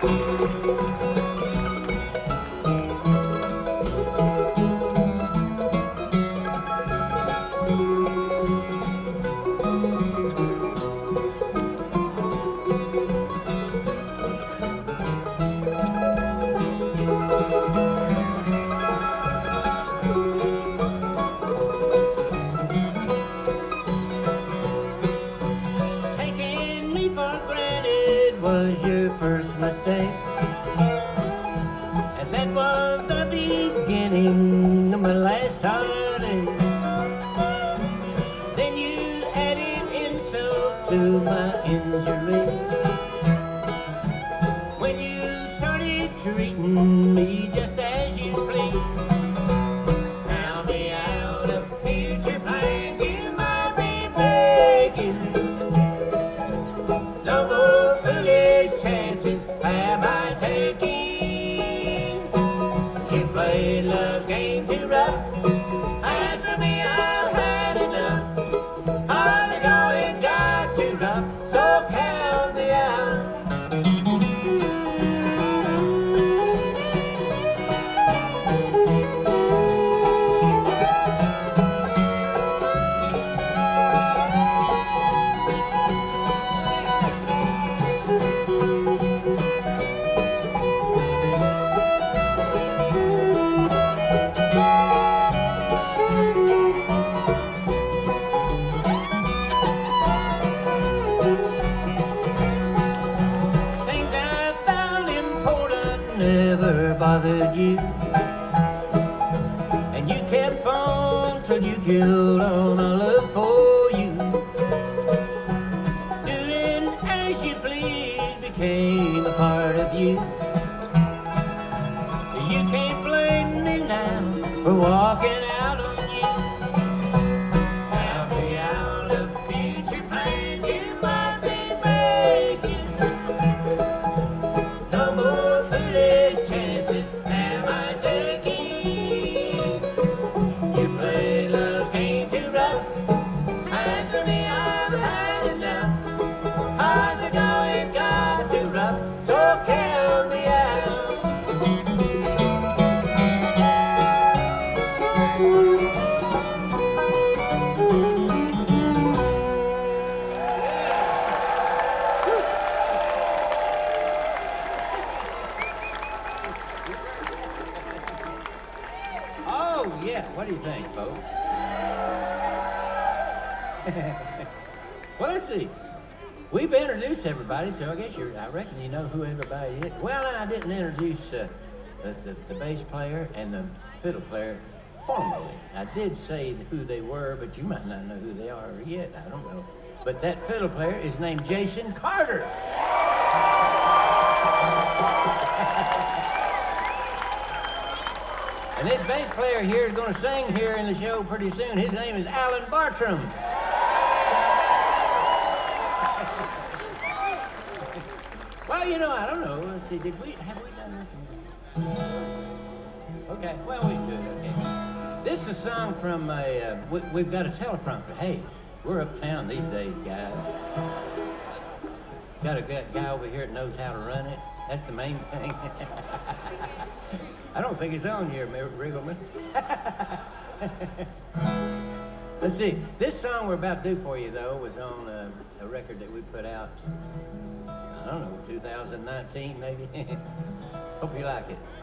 Taking me for granted was your first mistake, and that was the beginning of my last heartache. Then you added insult to my injury when you started treating me just as you please. Count me out of future plans you might be making. No more foolish chances am I taking. You played love's game too rough. As for me, I've had enough. How's it going? Got too rough, so count me out. Things I found important never bothered you, and you kept on till you killed all my love for you. Doing as you please became a part of you. You can't blame me now for walking out on you. Count me out of future plans you might be making. No more foolish chances am I taking. You played love's game too rough. As for me, I've had enough. How's it going? Got too rough, so count me out. Oh, yeah. What do you think, folks? Well, let's see. We've introduced everybody, so I guess I reckon you know who everybody is. Well, I didn't introduce the bass player and the fiddle player formally. I did say who they were, but you might not know who they are yet. I don't know. But that fiddle player is named Jason Carter. And this bass player here is going to sing here in the show pretty soon. His name is Alan Bartram. Well, you know, I don't know. Let's see. Have we done this? Okay. Well, we can do it. Okay. This is a song from we've got a teleprompter. Hey, we're uptown these days, guys. Got a guy over here that knows how to run it. That's the main thing. I don't think it's on here, Riggleman. Let's see. This song we're about to do for you, though, was on a record that we put out, I don't know, 2019 maybe. Hope you like it.